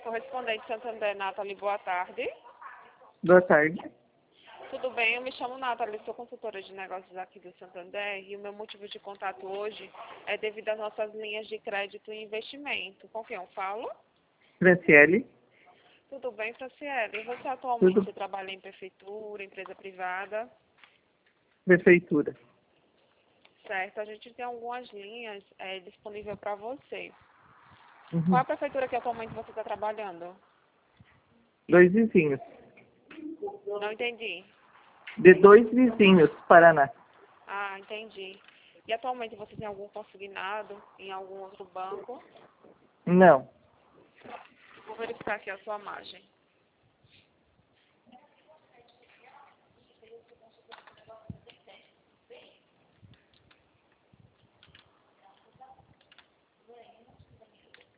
Correspondente Santander, Nathalie, boa tarde. Boa tarde. Tudo bem? Eu me chamo Nathalie, sou consultora de negócios aqui do Santander e o meu motivo de contato hoje é devido às nossas linhas de crédito e investimento. Com quem eu falo? Franciele. Tudo bem, Franciele? Você atualmente Tudo. trabalha em prefeitura, empresa privada? Prefeitura. Certo, a gente tem algumas linhas disponíveis para você. Uhum. Qual é a prefeitura que atualmente você está trabalhando? 2 vizinhos. Não entendi. De 2 vizinhos, Paraná. Ah, entendi. E atualmente você tem algum consignado em algum outro banco? Não. Vou verificar aqui a sua margem.